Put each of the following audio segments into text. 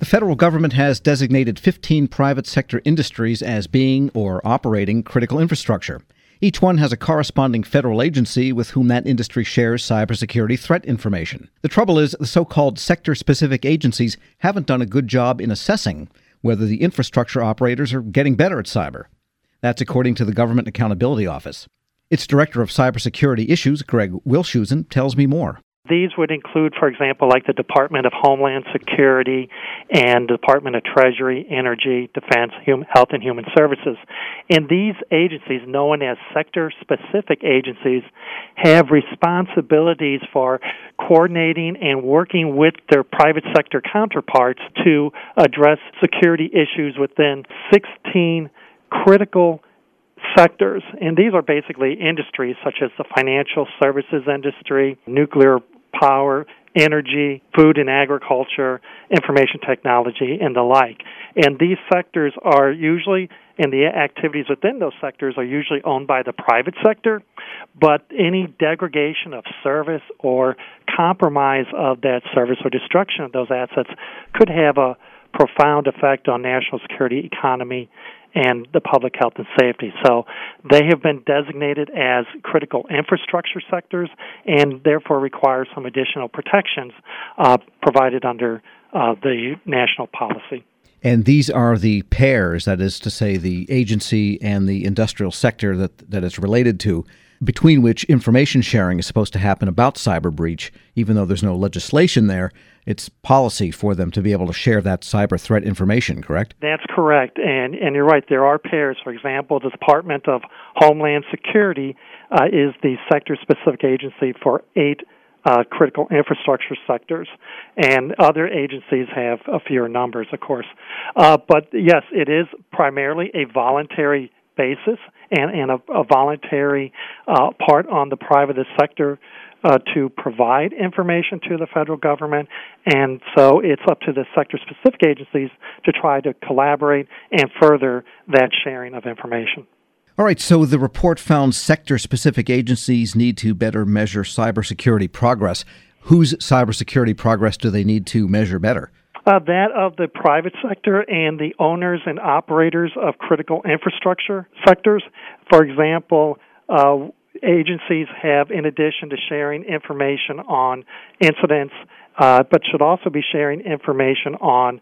The federal government has designated 15 private sector industries as being or operating critical infrastructure. Each one has a corresponding federal agency with whom that industry shares cybersecurity threat information. The trouble is, the so-called sector-specific agencies haven't done a good job in assessing whether the infrastructure operators are getting better at cyber. That's according to the Government Accountability Office. Its Director of Cybersecurity Issues, Greg Wilshusen, tells me more. These would include, for example, like the Department of Homeland Security and the Department of Treasury, Energy, Defense, Health and Human Services. And these agencies, known as sector-specific agencies, have responsibilities for coordinating and working with their private sector counterparts to address security issues within 16 critical sectors. And these are basically industries such as the financial services industry, nuclear power, energy, food and agriculture, information technology, and the like. And these sectors are usually, and the activities within those sectors are usually owned by the private sector, but any degradation of service or compromise of that service or destruction of those assets could have a profound effect on national security, economy, and the public health and safety. So they have been designated as critical infrastructure sectors and therefore require some additional protections provided under the national policy. And these are the pairs, that is to say the agency and the industrial sector that it's related to, between which information sharing is supposed to happen about cyber breach. Even though there's no legislation there, it's policy for them to be able to share that cyber threat information, correct? That's correct. And you're right, there are pairs. For example, the Department of Homeland Security is the sector-specific agency for 8 critical infrastructure sectors, and other agencies have a fewer numbers, of course. But yes, it is primarily a voluntary basis and a voluntary part on the private sector to provide information to the federal government, and so it's up to the sector-specific agencies to try to collaborate and further that sharing of information. All right, so the report found sector-specific agencies need to better measure cybersecurity progress. Whose cybersecurity progress do they need to measure better? That of the private sector and the owners and operators of critical infrastructure sectors. For example, agencies have, in addition to sharing information on incidents, but should also be sharing information on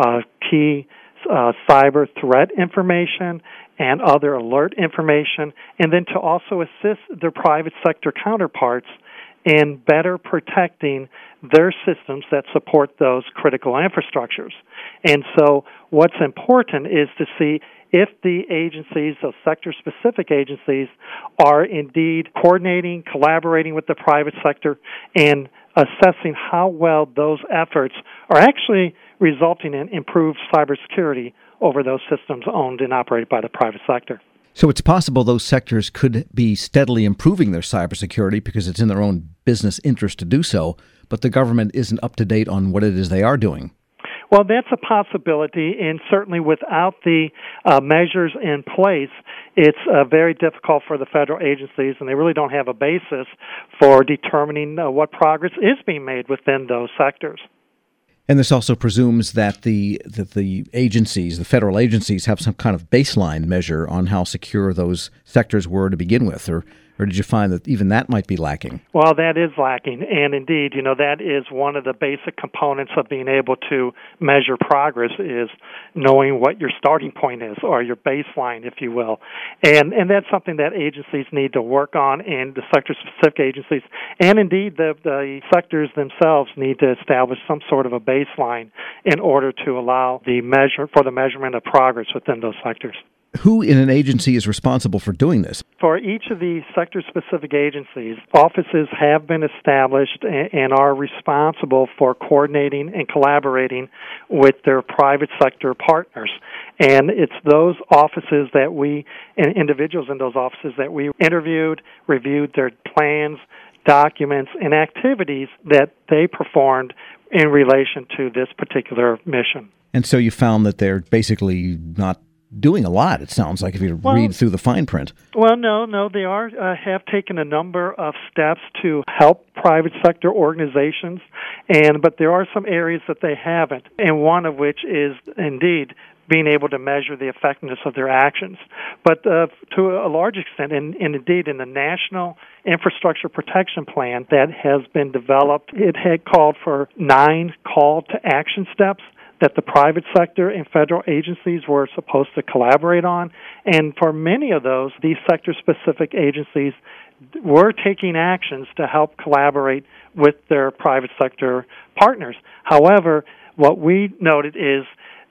key cyber threat information and other alert information, and then to also assist their private sector counterparts in better protecting their systems that support those critical infrastructures. And so what's important is to see if the agencies, those sector-specific agencies, are indeed coordinating, collaborating with the private sector, and assessing how well those efforts are actually resulting in improved cybersecurity over those systems owned and operated by the private sector. So it's possible those sectors could be steadily improving their cybersecurity because it's in their own business interest to do so, but the government isn't up to date on what it is they are doing. Well, that's a possibility, and certainly without the measures in place, it's very difficult for the federal agencies, and they really don't have a basis for determining what progress is being made within those sectors. And this also presumes that the agencies, the federal agencies, have some kind of baseline measure on how secure those sectors were to begin with, or did you find that even that might be lacking? Well, that is lacking, and indeed, that is one of the basic components of being able to measure progress is knowing what your starting point is, or your baseline, if you will. And that's something that agencies need to work on, and the sector-specific agencies, and indeed the sectors themselves need to establish some sort of a baseline in order to allow the measurement of progress within those sectors. Who in an agency is responsible for doing this? For each of these sector-specific agencies, offices have been established and are responsible for coordinating and collaborating with their private sector partners. And it's those offices that and individuals in those offices that we interviewed, reviewed their plans, documents, and activities that they performed in relation to this particular mission. And so you found that they're basically not doing a lot, it sounds like, if you read through the fine print. Well, no, they have taken a number of steps to help private sector organizations, but there are some areas that they haven't, and one of which is indeed being able to measure the effectiveness of their actions. But to a large extent, and indeed in the National Infrastructure Protection Plan that has been developed, it had called for 9 call to action steps that the private sector and federal agencies were supposed to collaborate on. And for many of those, these sector-specific agencies were taking actions to help collaborate with their private sector partners. However, what we noted is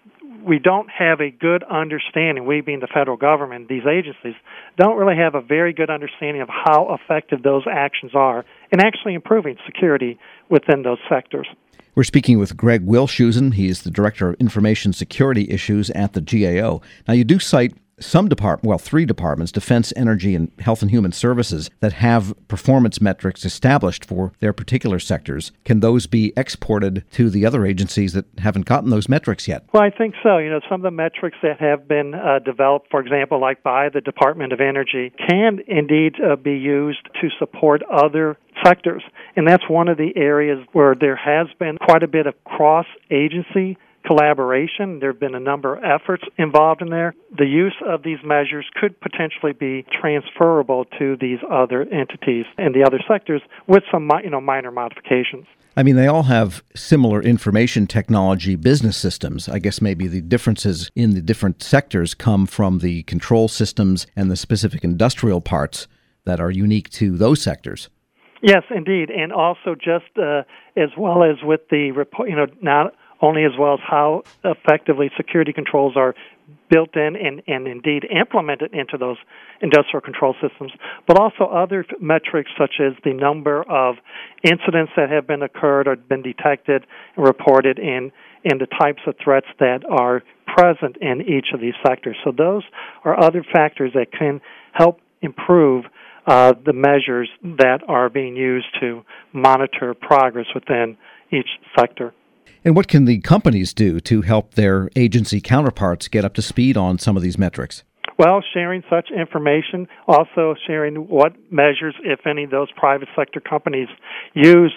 we don't have a good understanding, we being the federal government, these agencies, don't really have a very good understanding of how effective those actions are in actually improving security within those sectors. We're speaking with Greg Wilshusen. He is the Director of Information Security Issues at the GAO. Now, you do cite some three departments, Defense, Energy, and Health and Human Services, that have performance metrics established for their particular sectors. Can those be exported to the other agencies that haven't gotten those metrics yet? Well, I think so. Some of the metrics that have been developed, for example, like by the Department of Energy, can indeed be used to support other sectors. And that's one of the areas where there has been quite a bit of cross-agency collaboration. There have been a number of efforts involved in there. The use of these measures could potentially be transferable to these other entities and the other sectors with some minor modifications. I mean, they all have similar information technology business systems. I guess maybe the differences in the different sectors come from the control systems and the specific industrial parts that are unique to those sectors. Yes, indeed. And also just as well as with the report, not only as well as how effectively security controls are built in and indeed implemented into those industrial control systems, but also other metrics such as the number of incidents that have been occurred or been detected and reported and the types of threats that are present in each of these sectors. So those are other factors that can help improve the measures that are being used to monitor progress within each sector. And what can the companies do to help their agency counterparts get up to speed on some of these metrics? Well, sharing such information, also sharing what measures, if any, those private sector companies use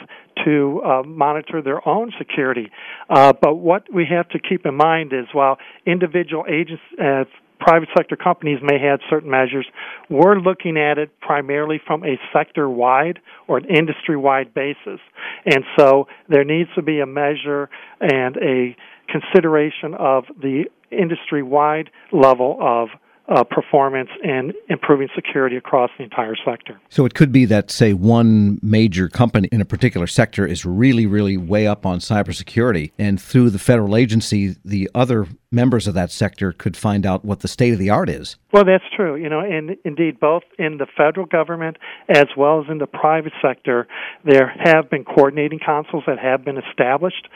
to monitor their own security. But what we have to keep in mind is while individual private sector companies may have certain measures, we're looking at it primarily from a sector-wide or an industry-wide basis. And so there needs to be a measure and a consideration of the industry-wide level of performance and improving security across the entire sector. So it could be that, say, one major company in a particular sector is really, really way up on cybersecurity, and through the federal agency, the other members of that sector could find out what the state of the art is. Well, that's true. And indeed, both in the federal government as well as in the private sector, there have been coordinating councils that have been established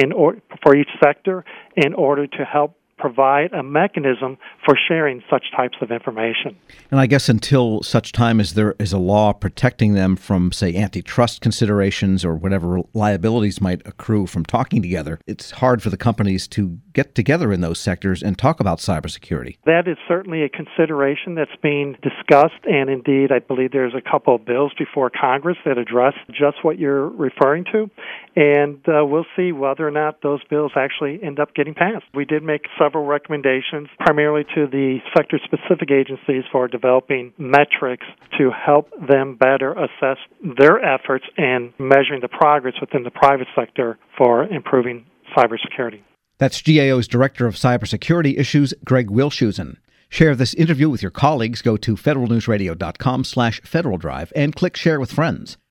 for each sector in order to help provide a mechanism for sharing such types of information. And I guess until such time as there is a law protecting them from, say, antitrust considerations or whatever liabilities might accrue from talking together, it's hard for the companies to get together in those sectors and talk about cybersecurity. That is certainly a consideration that's being discussed, and indeed I believe there's a couple of bills before Congress that address just what you're referring to, and we'll see whether or not those bills actually end up getting passed. We did make several recommendations, primarily to the sector-specific agencies for developing metrics to help them better assess their efforts in measuring the progress within the private sector for improving cybersecurity. That's GAO's Director of Cybersecurity Issues, Greg Wilshusen. Share this interview with your colleagues. Go to federalnewsradio.com/Federal Drive and click Share with Friends.